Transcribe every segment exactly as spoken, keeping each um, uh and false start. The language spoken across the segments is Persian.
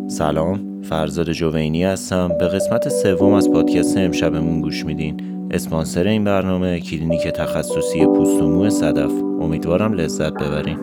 سلام، فرزاد جوینی هستم. به قسمت سوم از پادکست امشبمون گوش میدین. اسپانسر این برنامه کلینیک تخصصی پوست و مو صدف. امیدوارم لذت ببرین.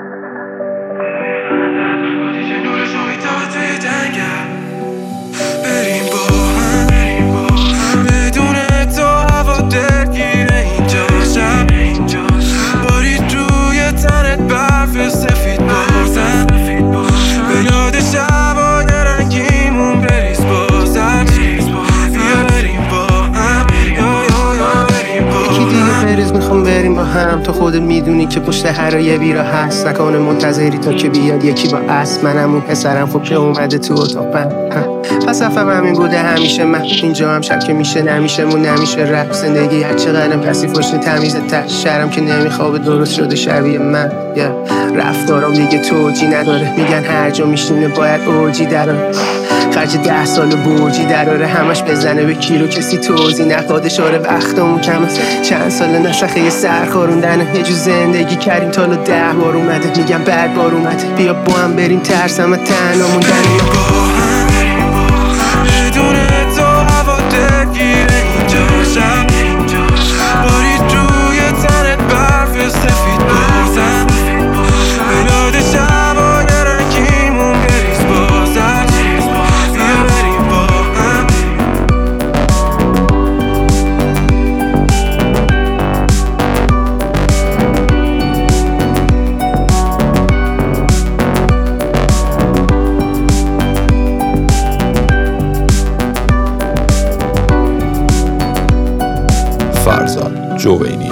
بریم با هم بدون تو هوا درگیره اینجا شب بارید روی تنت برف سفید بازم به یاد شبای رنگیمون بریز بازم بیا بریم با هم یا یا یا بریم با یکی دیگه بریز میخوام بریم با هم. تو خودت میدونی که پشت هر یه بیرا هست. نکنه منتظری تا که بیاد یکی با اسب. منم اون پسرم خب که اومده تو اتاقم. پس افهم همین بوده همیشه. من اینجا هم شب که میشه نمیشه مون نمیشه رپ. زندگی هر چقدرم کسی پشت تمیز ته شرم که نمیخوابه درست شده شبیه من. yeah. رفتارم دیگه توجی نداره. میگن هر جا میشینه باید اوجی دراره. خرج ده سال برجی دراره. همش بزنه به کیلو کسی توزی نخواد. شاره وقتمون کم است. چند سال نسخه یه سرخاروندنه. یه جو زندگی کردیم تا ده بار اومده. میگم بعد بار اومده. بیا با هم بریم ترسم و تنها موندنه. بدون تو هوا درگیره اینجا شب بارید روی تنت برف سفید بازم به یاد شبای رنگیمون بریز بازم بیا بریم با هم. فرزاد جوینی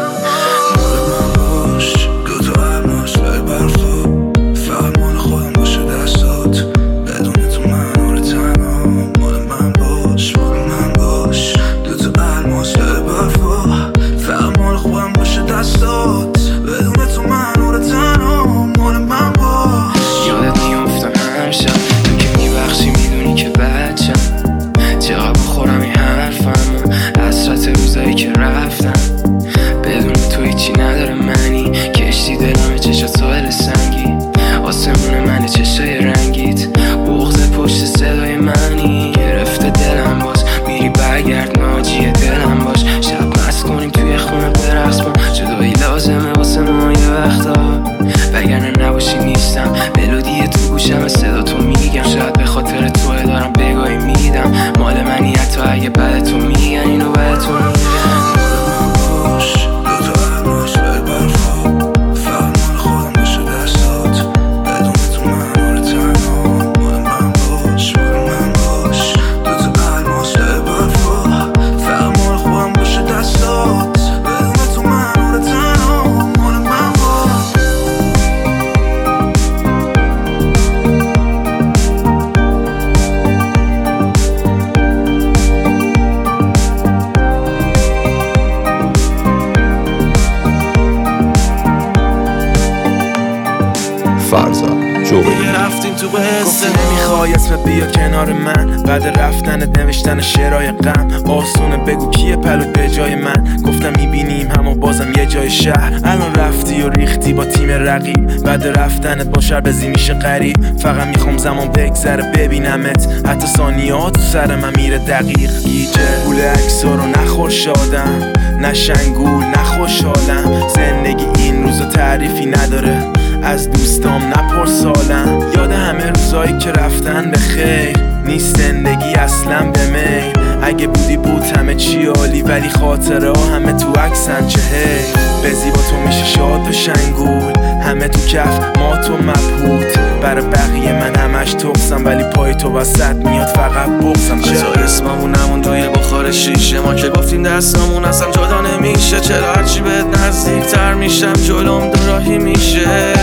فرزاد جوینی. رفتیم تو قصه نمیخوای اسم بیا کنار من. بعد رفتنت نوشتن شعرهای غم. آسونه بگو کیه پلوت به جای من. گفتم میبینیم همو بازم یه جای شهر. الان رفتی و ریختی با تیم رقیب. بعد رفتنت با شر بزی میشه غریب. فقط میخوام زمان بگذره ببینمت. حتی ثانیات تو سر من میره دقیق. گیجه گول عکسا رو نخور شادم. نه شنگول نه خوشحالم. زندگی این روزا تعریفی نداره. از دوستام نپرسالم. یاد همه روزایی که رفتن به خیر. نیست زندگی اصلا به میل. اگه بودی بود همه چی عالی. ولی خاطره ها همه تو عکسن چه هی. بزی با تو میشه شاد و شنگول. همه تو کف ما تو مبهوت. برای بقیه من همش تقصم. ولی پای تو وسط میاد فقط بغزم. چرا اسممونمون روی بخار شیشه. ما که گفتیم دستامون اصلا جدا نمیشه. چرا هرچی بهت نزدیک تر میشم جلوم دوراهی میشه.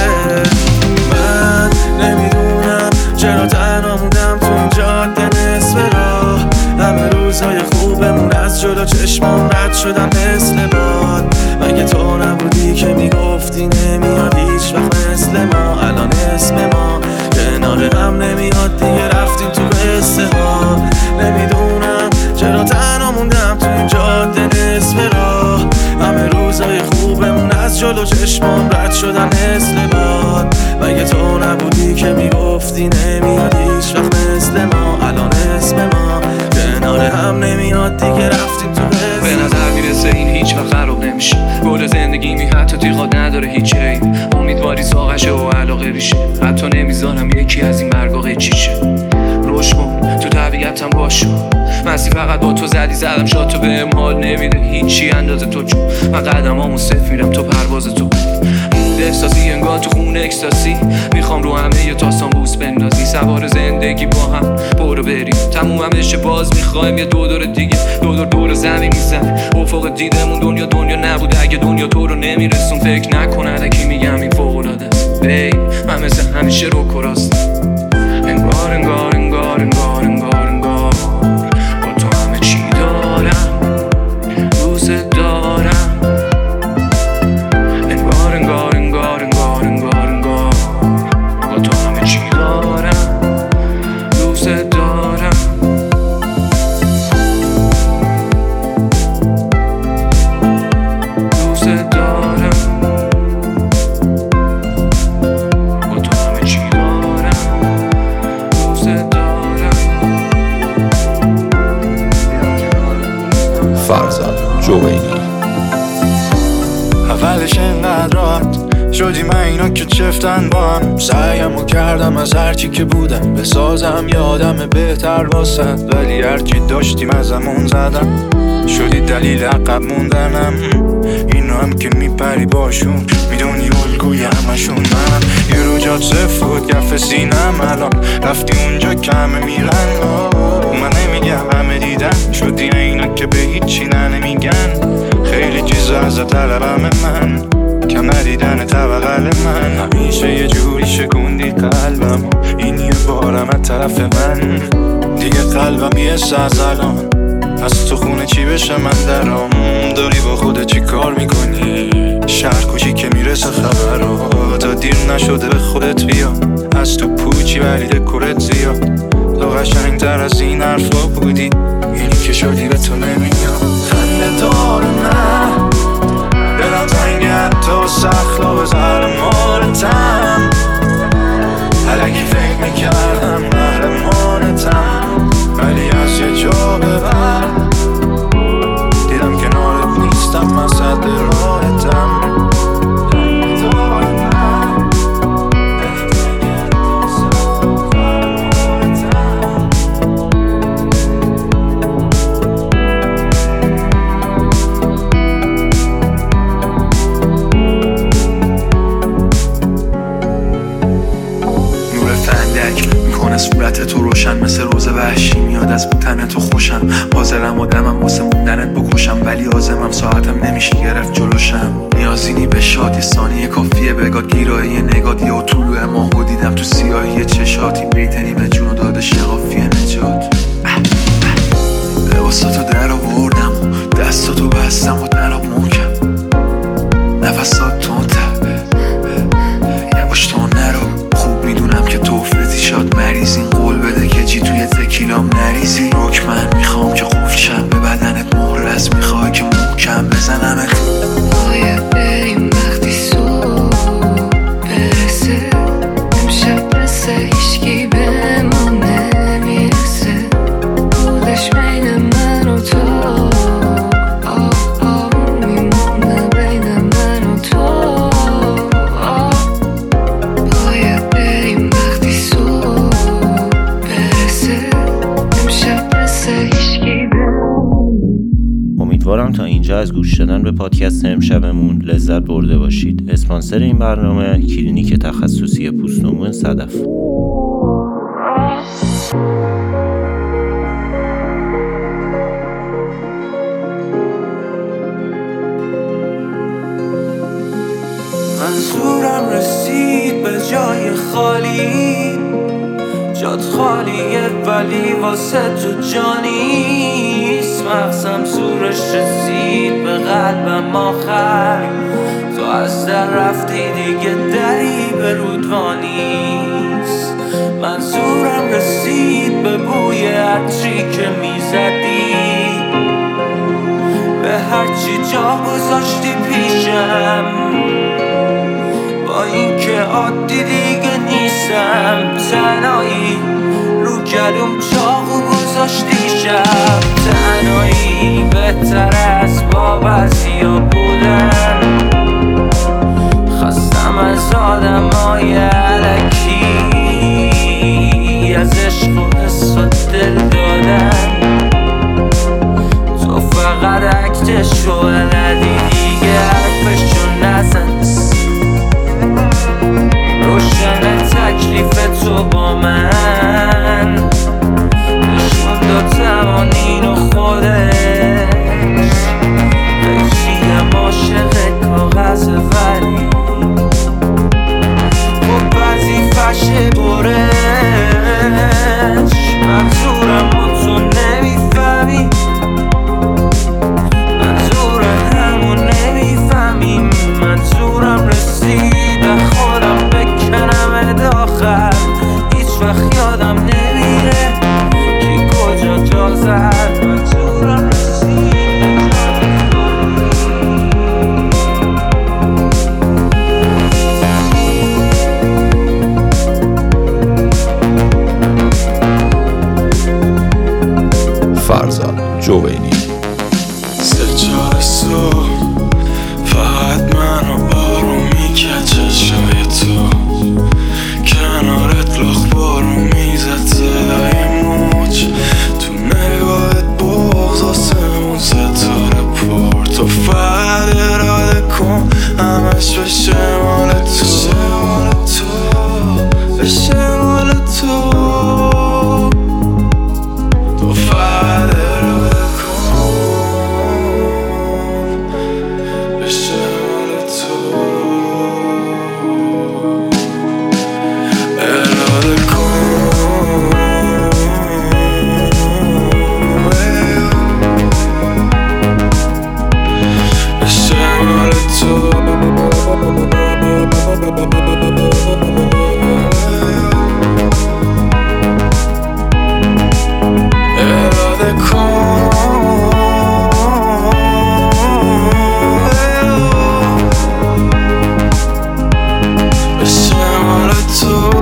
من نمیدونم چرا تنها موندم تو این جاده نصف راه. همه روزهای خوبمون از جلو چشمام رد شدم مثل باد. مگه تو نبودی که میگفتی نمیاد هیچ وقت مثل ما. الان اسم ما کنار هم نمیاد دیگه. رفتیم تو قصه ها. نمیدونم چرا تنها موندم تو این جاده نصف راه. همه روزهای خوبمون از جلو چشمام رد شدن مثل باد. مگه تو نبودی که می میگفتی نمیاد هیچ وقت مثل ما، الان اسم ما کنار هم نمیاد دیگه، رفتیم تو قصه. به نظر میرسه این هیچ وقت خراب نمیشه، گل زندگی می حتی تیغات نداره هیچ عیب، امیدواری ساقشه و علاقه ریشه، حتی نمیذارم یکی از این برگا قیچیشه. روش کن تو طبیعتم باشو، مستی فقط با تو زدی زدم شاد، تو بهم حال نمیده هیچی اندازه تو، چون من قدمامو صفر میرم تو پرواز تو. مود احساسی انگار تو خون اکستاسی، میخوام رو همه یه تاستان بوس بندازی، سوار زندگی با هم برو بریم تموم هم بشه، باز میخوایم یه دو دور دیگه، دو دور دور زمین میزن افق دیدمون، دنیا دنیا نبوده اگه دنیا تو رو نمیرسون، فکر نکن الکی میگم این فوق‌العاده است. بی من مثل همیشه رو کراست، انگار انگار انگار انگار انگار انگار با تو همه چی دارم، دوست دارم، انگار انگار انگار انگار انگار انگار با تو همه چی دارم، دوست دارم. دوست دارم با تو همه چی دارم، دوست دارم. فرزاد جوینی. اولش اینقدر راحت شدی من اینا که چفتن با هم، سعیمو کردم از هرچی که بودم بسازم یادم بهتر واسد، ولی هرچی داشتیم ازمون زدم، شدی دلیل عقب موندنم. اینو هم که میپری باشون میدونی الگوی همشون منم، یه رو جات صفر بود گفت سینم، الان رفتی اونجا که همه میرن. من نمیگم همه دیدن، شدی اینا که به هیچی نه نمیگن، خیلی چیزا از طلبم من، کم ندیدن طبقل من، همیشه یه جوری شکوندی قلبم، این یه بارم از طرف من، دیگه قلبم بیسته از الان، از تو خونه چی بشه من درام، داری با خودت چی کار میکنی، شهر کوچی که میرسه خبرها، تا دیر نشده به خودت بیا، از تو پوچی ولی دکورت زیاد، تو قشنگ تر از این حرفا بودی، اینی که شدی به تو نمیاد، خنده دار من دلم تنگه تو سخلا بذار مالتم، الکی فکر میکردم قهرمانتم، ولی از یه جا ببر دیدم کنارت نیستم، من صد راحتم. صورت تو روشن مثل روز وحشی میاد از بودن تو خوشم، حاضرم آدمم واسه موندنت بکشم، ولی عازمم ساعتم نمیشه گرفت جلوشم، نیازینی به شادی ثانیه کافیه بگاد گیرایی نگات، یا طلوع ماهو دیدم تو سیاهی چشاتی، بیتنی به جونو داده شقافی نجات، لباساتو در آوردم دستاتو بستم و نراب محکم، نفسات تو تبه یواش تو نرو، خوب میدونم که تو افرزی شاد مریض، این قول بده که چی توی تکیلام نریزی، روک من میخوام که قفل شم به بدنت مهر از میخوای که محکم بزنمت، باید بریم وقتی صبح برسه، امشب مثل هیچکی به ما نمیرسه، بودش بین من و تو، آه آه میمونه بین من و تو، باید بریم وقتی صبح برسه، امشب مثل هیچکی به ما. امیدوارم تا اینجا از گوش دادن به پادکست امشبمون لذت برده باشید. اسپانسر این برنامه کلینیک تخصصی پوست و مو صدف. منظورم رسید به جای خالی، جات خالیه ولی واسه تو جانیست، مغزم زورش رسید به قلبم آخر، تو از در رفتی دیگه دری به رودوانیست، منظورم رسید به بوی عطری که میزدی، به هرچی جا گذاشتی پیشم، با این که عادی دیگه نیست نیستم تنهایی رو گلوم چاقو گذاشتی شب تنهایی بهتر از با بعضیا بودن خستم از آدمای الکی از عشق و حس و دل دادن تو فقط اکتشو بلدی دیگه حرفشو نزن روشن تکلیف تو با من نشون داد توانین و خودش خیشیم عاشق کاغذ ولی با وظیفش برش منظورم با تو نمیفهمی منظورم همون نمیفهمی منظورم رسید به خودم بکنم داخل هیچ وقت یادم نمیره کی کجا جا زد منظورم رسید فرزاد جوینی سه چهار صبح فقط منو بارون میکرد چشای تو کنارت لاخ بارون میزد صدای موج تو نگاهت بغض آسمون ستاره پر تو فقط اراده کن همش بشه مال تو بشه مال تو تو فقط اراده کن بشه مال تو اراده کن بشه مال تو اراده کن بشه مال تو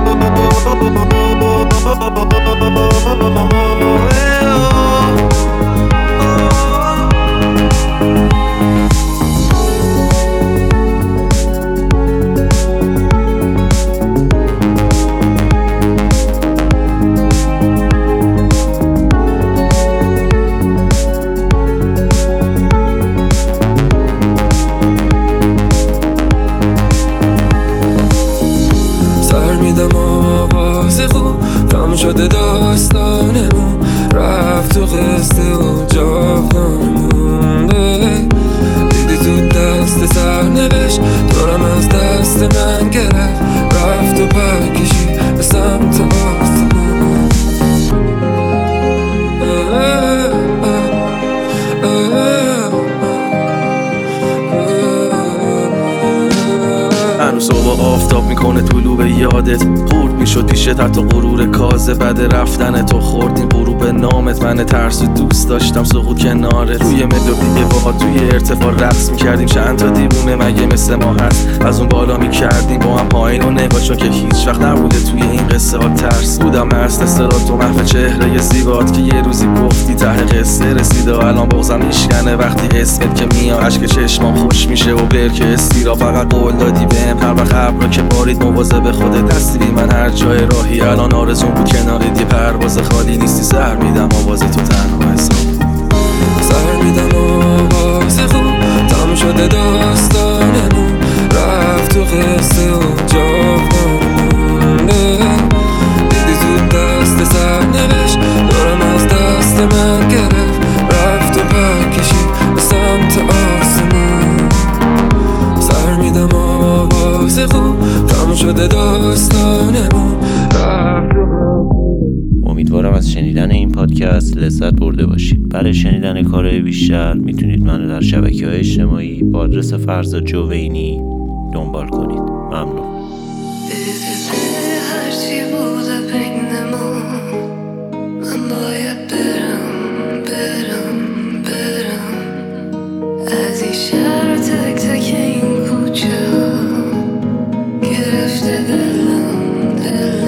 سر میدم آواز خوب تمام شده داستانمون رفت تو قصه و جاودانمون دیدی تو دست سرنوشت دورم از دست من گرفت رفت و پر کشید به سمت آسمون هنوز صبح آفتاب میکنه طلوع به یادت خورد میشد پیشت حتی غرور کازه بعد رفتن تو خوردیم غروب نامت من ترس و دوست داشتم سقوط کنارت روی ملودی با توی ارتفاع رقص میکردیم چند تا دیوونه مگه مثل ما هست از اون بالا میکردیم با هم پایین و نگاهشون که هیچ وقت نبوده توی این قصه ها ترس بودم مست استرات و محو چهره زیبات که یه روزی گفتی ته قصه رسیده الان بغضم میشکنه وقتی اسمت که میاد اشک چشمام خوش میشه و برکه استیرا فقط قول دادی بهم هر وقت ابرا که بارید مواظب خودت دستی بی من هر جای راهی الان آرزون بود کنارت یه پرواز خالی نیستی سر میدم آواز تو تنها حساب سر میدم آواز خوب تمام شده داستانمون رفت تو قصه و جاودانمون دیدی تو دست سرنوشت دورم از دست من گرفت رفت و پر کشید به سمت آسمون سر میدم آواز خوب تمام شده داستانمون رفت امیدوارم از شنیدن این پادکست لذت برده باشید. برای شنیدن کارهای بیشتر میتونید منو در شبکه‌های اجتماعی با آدرس فرزاد جوینی دنبال کنید. ممنون. هرچی بوده بین ما من باید برم برم برم از این شهر تک تک این کوچه گرفته دلم دلم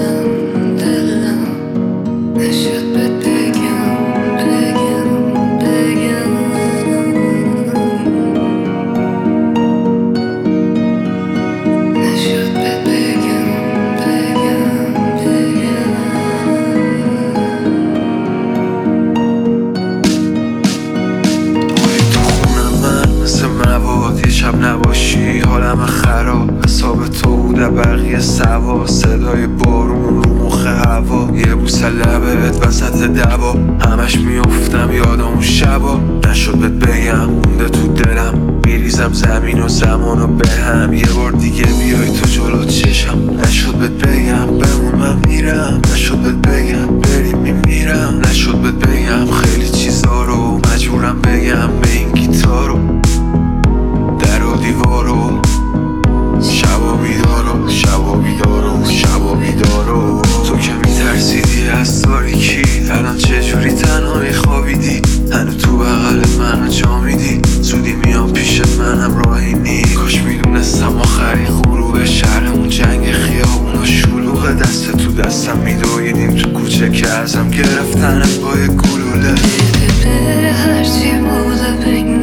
واسه لبت وسط دبا همش میافتم یادم اون شبا نشد بهت بگم مونده تو دلم میریزم زمین و زمانو به هم یه بار دیگه بیای تو جلو چشم نشد بهت بگم بمون من میرم نشد بهت بگم بریم میمیرم نشد بهت بگم خیلی چیزا رو مجبورم بگم به این گیتارو در و دیوارو شبا بیدارو شبا بیدارو شبا بیدارو تو که میترسیدی از تاریکی الان چجوری تنها میخوابیدی هنو تو بغل منو جا میدی زودی میام پیشت منم راهی نی کاش میدونستم آخرین غروب شهرمون جنگ خیابون و شلوغ دست تو دستم میدویدیم تو کوچه که ازم گرفتنت با یه گلوله بره هرچی بوده بین